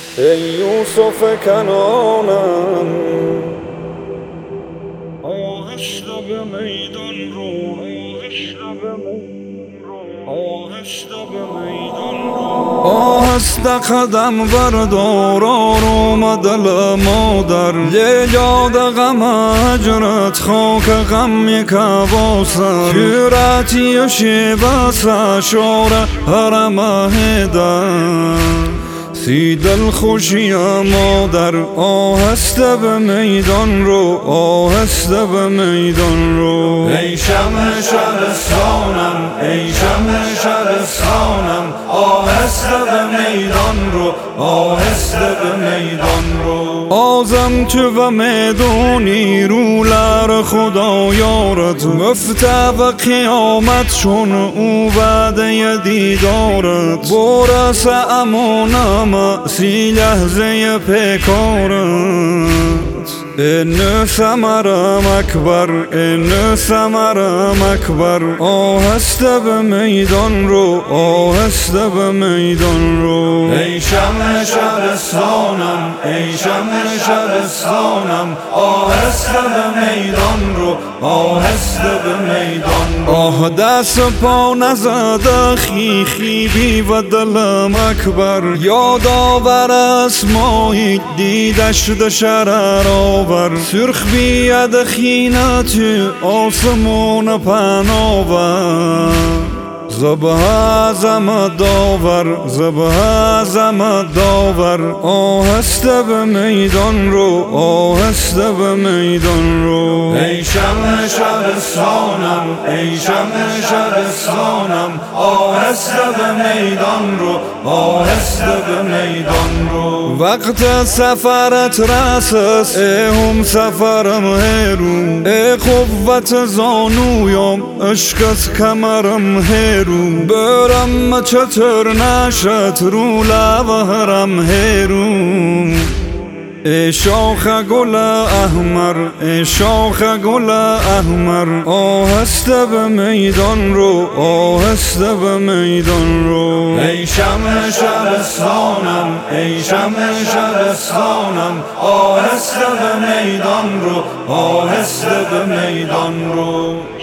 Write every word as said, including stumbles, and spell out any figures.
ای یوسف کنانم، آهسته به میدان رو، آهسته به میدان رو، آهسته به میدان رو. آهسته قدم بردار آروم دل مادر، یاد غم هجرت خاک غم کباسر، کیراتی و شیباس شور حرم هیدر، سی دل خوشی مادر. آهسته به میدان رو، آهسته به میدان رو. ای شمع شهرستانم، ای شمع شهرستانم، آهسته به میدان رو، آهسته به میدان رو. آزم تو و میدونی رولر خدا یارت، مفته و قیامت چون او وعده دیدارت، برس امانم سی لحظه پیکارت. این ثمرم اکبر، این ثمرم اکبر، آهسته به میدان رو، آهسته به میدان رو. ای شمع شهرستانم، ای شمع شهرستانم، آهسته به میدان رو، آهسته به میدان رو. آه دست پا نزده خیخی بی و دلم اکبر، یاد آور اسمایی دیدش ده شرر آور، سرخ بیاد خینت آسمون پناور، زبه زم داور، زبه زم داور، آهسته به میدان رو، آهسته به میدان رو. ای شمع شهرستانم، ای شمع شهرستانم، آهسته به میدان رو، آهسته به میدان رو. وقت سفرت رسست ای هم سفرم هیرو، ای قوت زانویم عشقت کمرم هیرو، برم چطور نشد رو لبهرم هیرو. ای شاخ گل احمر، ای شاخ گل احمر، آهسته به میدان رو، آهسته به میدان رو. ای شمع شهرستانم، ای شمع شهرستانم، آهسته به میدان رو، آهسته به میدان رو.